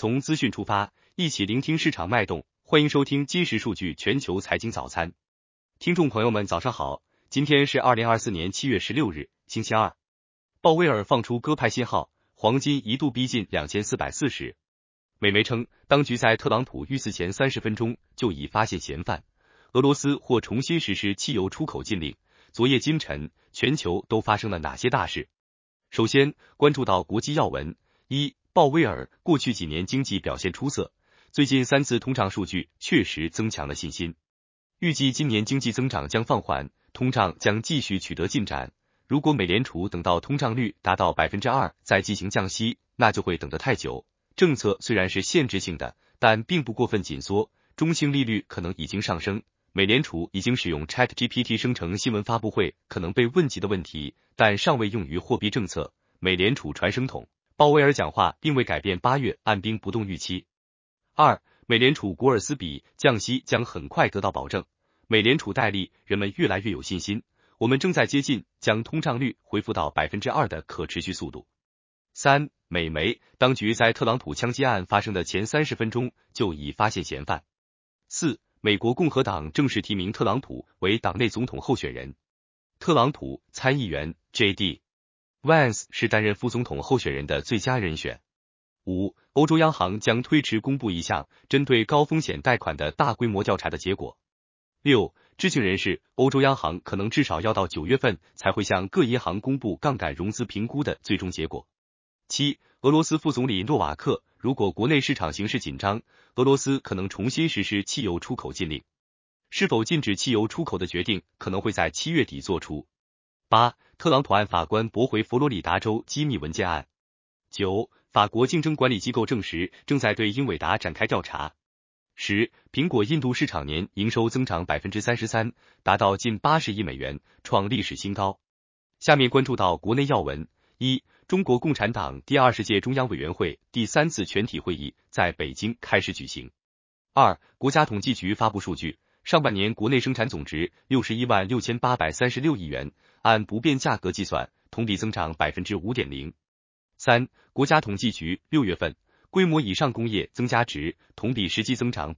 从资讯出发，一起聆听市场脉动。欢迎收听今时数据全球财经早餐。听众朋友们早上好，今天是2024年7月16日，星期二。鲍威尔放出鸽派信号，黄金一度逼近2440。美媒称，当局在特朗普遇刺前30分钟就已发现嫌犯，俄罗斯或重新实施汽油出口禁令。昨夜今晨，全球都发生了哪些大事？首先关注到国际要闻。一、鲍威尔过去几年经济表现出色，最近3次通胀数据确实增强了信心。预计今年经济增长将放缓，通胀将继续取得进展。如果美联储等到通胀率达到 2% 再进行降息，那就会等得太久。政策虽然是限制性的，但并不过分紧缩，中性利率可能已经上升。美联储已经使用 ChatGPT 生成新闻发布会可能被问及的问题，但尚未用于货币政策。美联储传声筒鲍威尔讲话并未改变8月按兵不动预期。二、美联储古尔斯比降息将很快得到保证。美联储代理人们越来越有信心，我们正在接近将通胀率恢复到 2% 的可持续速度。三、美媒当局在特朗普枪击案发生的前30分钟就已发现嫌犯。四、美国共和党正式提名特朗普为党内总统候选人。特朗普参议员 J.D. Vance 是担任副总统候选人的最佳人选。五、欧洲央行将推迟公布一项针对高风险贷款的大规模调查的结果。六、知情人士，欧洲央行可能至少要到9月份才会向各银行公布杠杆融资评估的最终结果。七、俄罗斯副总理诺瓦克，如果国内市场形势紧张，俄罗斯可能重新实施汽油出口禁令。是否禁止汽油出口的决定可能会在7月底做出。八、特朗普案法官驳回佛罗里达州机密文件案。九、法国竞争管理机构证实正在对英伟达展开调查。十、苹果印度市场年营收增长 33%， 达到近80亿美元，创历史新高。下面关注到国内要闻。一、中国共产党第20届中央委员会第3次全体会议在北京开始举行。二、国家统计局发布数据，上半年国内生产总值61万6836亿元，按不变价格计算，同比增长 5.0%。三、国家统计局6月份规模以上工业增加值同比实际增长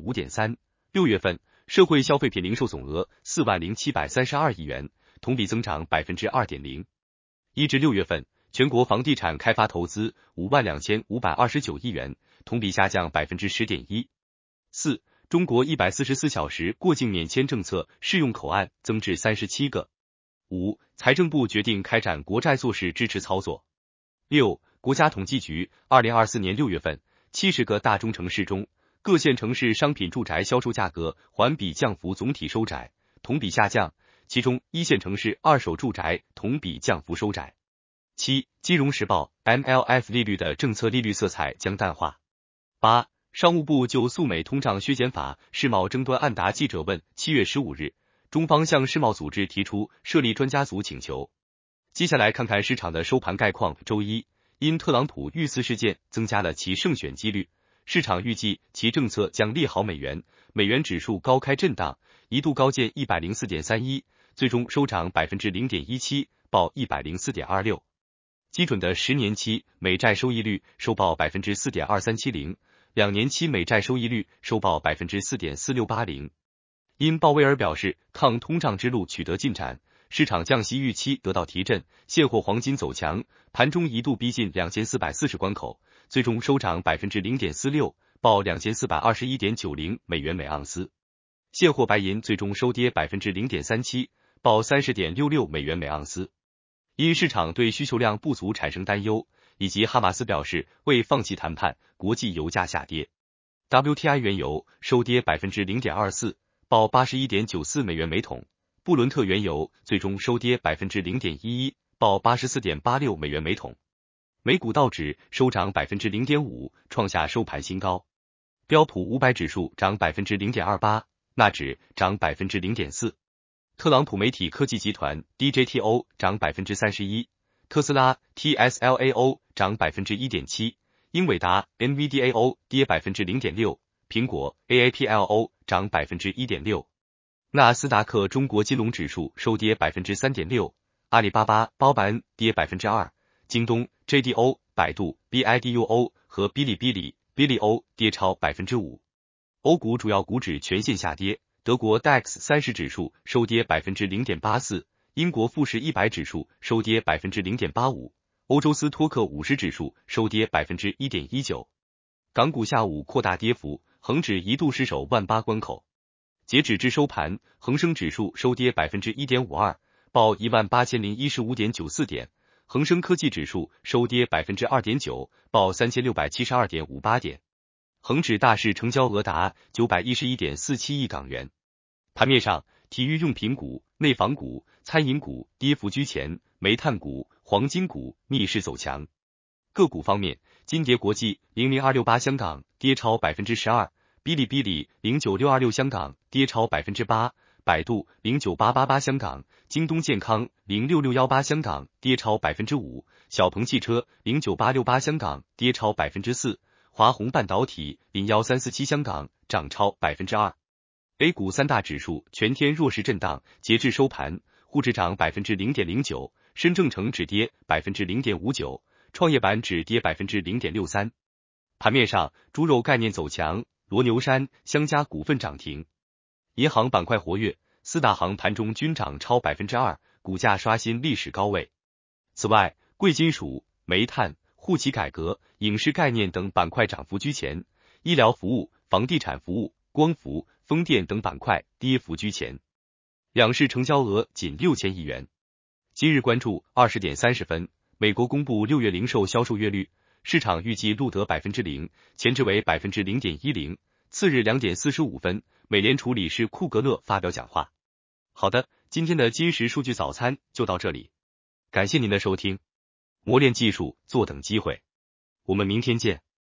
5.3%。6月份社会消费品零售总额4万0732亿元，同比增长 2.0%。1至6月份全国房地产开发投资5万2529亿元，同比下降 10.1%。四、中国144小时过境免签政策适用口岸增至37个。五、财政部决定开展国债做市支持操作。六、国家统计局2024年6月份70个大中城市中，各县城市商品住宅销售价格环比降幅总体收窄，同比下降，其中一线城市二手住宅同比降幅收窄。七、金融时报 MLF 利率的政策利率色彩将淡化。八、商务部就诉美通胀削减法世贸争端案答记者问。7月15日，中方向世贸组织提出设立专家组请求。接下来看看市场的收盘概况。周一，因特朗普遇刺事件增加了其胜选几率，市场预计其政策将利好美元，美元指数高开震荡，一度高见 104.31， 最终收涨 0.17%， 报 104.26。基准的10年期美债收益率收报 4.2370， 2年期美债收益率收报 4.4680。因鲍威尔表示抗通胀之路取得进展，市场降息预期得到提振，现货黄金走强，盘中一度逼近2440关口，最终收涨 0.46%， 报 2421.90 美元每盎司。现货白银最终收跌 0.37%， 报 30.66 美元每盎司。因市场对需求量不足产生担忧，以及哈马斯表示未放弃谈判，国际油价下跌。WTI 原油收跌 0.24%， 报 81.94 美元每桶。布伦特原油最终收跌 0.11%， 报 84.86 美元每桶。美股道指收涨 0.5%， 创下收盘新高。标普500指数涨 0.28%， 纳指涨 0.4%。特朗普媒体科技集团 DJTO 涨 31%， 特斯拉 TSLAO 涨 1.7%， 英伟达 NVDAO 跌 0.6%， 苹果 AAPLO 涨 1.6%。纳斯达克中国金融指数收跌 3.6%， 阿里巴巴包板跌 2%， 京东 JDO、百度 BIDUO 和哔哩哔哩 ，BLO 跌超 5%。欧股主要股指全线下跌，德国 DAX 30指数收跌 0.84%， 英国富时100指数收跌 0.85%， 欧洲斯托克50指数收跌 1.19%。港股下午扩大跌幅，恒指一度失守18000关口。截止至收盘，恒生指数收跌 1.52%， 报18015.94点，恒生科技指数收跌 2.9%， 报3672.58点。恒指大市成交额达 911.47 亿港元。盘面上，体育用品股、内房股、餐饮股跌幅居前，煤炭股、黄金股逆势走强。个股方面，金蝶国际00268香港跌超 12%， 哔哩哔哩09626香港跌超 8%， 百度09888香港，京东健康06618香港跌超 5%， 小鹏汽车09868香港跌超 4%， 华虹半导体01347香港涨超 2%。A 股三大指数全天弱势震荡，截至收盘，沪指涨 0.09%， 深证成指跌 0.59%， 创业板指跌 0.63%。盘面上，猪肉概念走强，罗牛山、香家股份涨停。银行板块活跃，四大行盘中均涨超 2%， 股价刷新历史高位。此外，贵金属、煤炭、户企改革、影视概念等板块涨幅居前，医疗服务、房地产服务、光伏、风电等板块跌幅居前。两市成交额仅6000亿元。今日关注20点30分，美国公布6月零售销售月率，市场预计录得 0%， 前值为 0.10%。次日2点45分，美联储理事库格勒发表讲话。好的，今天的今时数据早餐就到这里，感谢您的收听。磨练技术，坐等机会，我们明天见。